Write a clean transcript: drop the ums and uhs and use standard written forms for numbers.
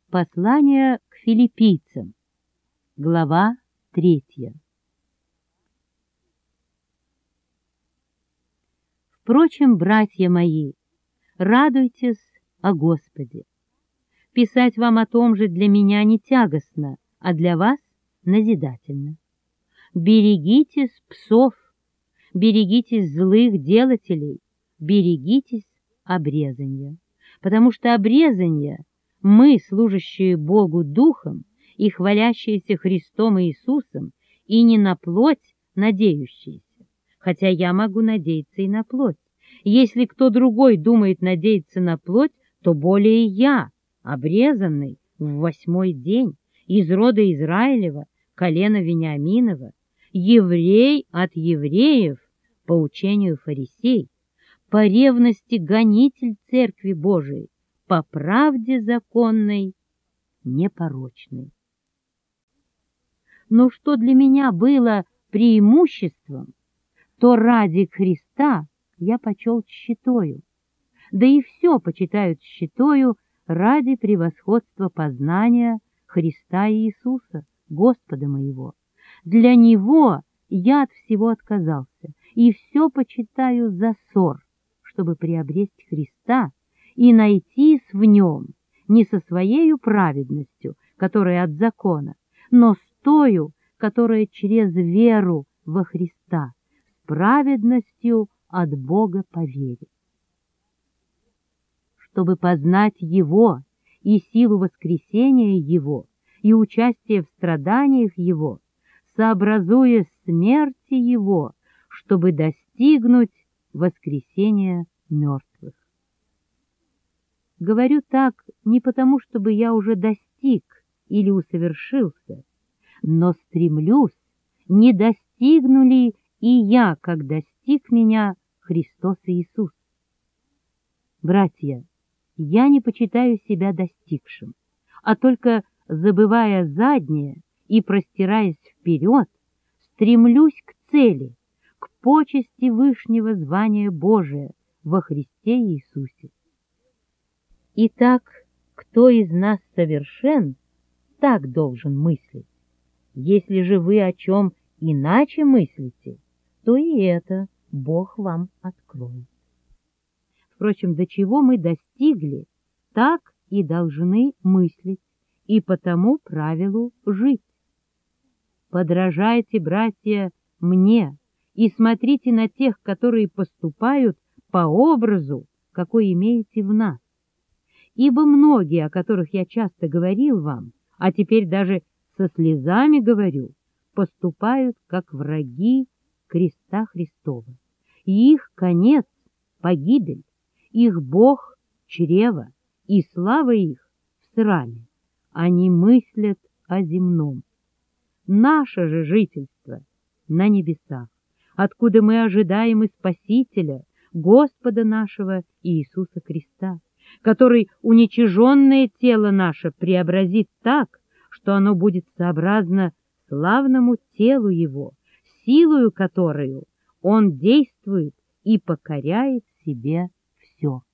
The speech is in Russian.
Послание к филиппийцам, глава 3. Впрочем, братья мои, радуйтесь о Господе. Писать вам о том же для меня не тягостно, а для вас назидательно. Берегитесь псов, берегитесь злых делателей, берегитесь обрезания, потому что обрезание мы, служащие Богу Духом и хвалящиеся Христом Иисусом, и не на плоть надеющиеся, хотя я могу надеяться и на плоть. Если кто другой думает надеяться на плоть, то более я, обрезанный в 8-й день, из рода Израилева, колена Вениаминова, еврей от евреев, по учению фарисей, по ревности гонитель Церкви Божией, по правде законной, непорочной. Но что для меня было преимуществом, то ради Христа я почел тщетою, да и все почитают тщетою ради превосходства познания Христа Иисуса, Господа моего. Для Него я от всего отказался, и все почитаю за ссор, чтобы приобрести Христа и найтись в Нем не со своею праведностью, которая от закона, но с тою, которая через веру во Христа, с праведностью от Бога по вере. Чтобы познать Его и силу воскресения Его и участие в страданиях Его, сообразуя смерти Его, чтобы достигнуть воскресения мертвых. Говорю так не потому, чтобы я уже достиг или усовершился, но стремлюсь, не достигну ли и я, как достиг меня Христос Иисус. Братья, я не почитаю себя достигшим, а только, забывая заднее и простираясь вперед, стремлюсь к цели, к почести вышнего звания Божия во Христе Иисусе. Итак, кто из нас совершен, так должен мыслить. Если же вы о чем иначе мыслите, то и это Бог вам откроет. Впрочем, до чего мы достигли, так и должны мыслить, и по тому правилу жить. Подражайте, братья, мне, и смотрите на тех, которые поступают по образу, какой имеете в нас. Ибо многие, о которых я часто говорил вам, а теперь даже со слезами говорю, поступают как враги креста Христова. И их конец — погибель, их Бог — чрево, и слава их в сраме. Они мыслят о земном. Наше же жительство на небесах, откуда мы ожидаем и Спасителя, Господа нашего Иисуса Христа, который уничиженное тело наше преобразит так, что оно будет сообразно славному телу Его, силою которую Он действует и покоряет себе все.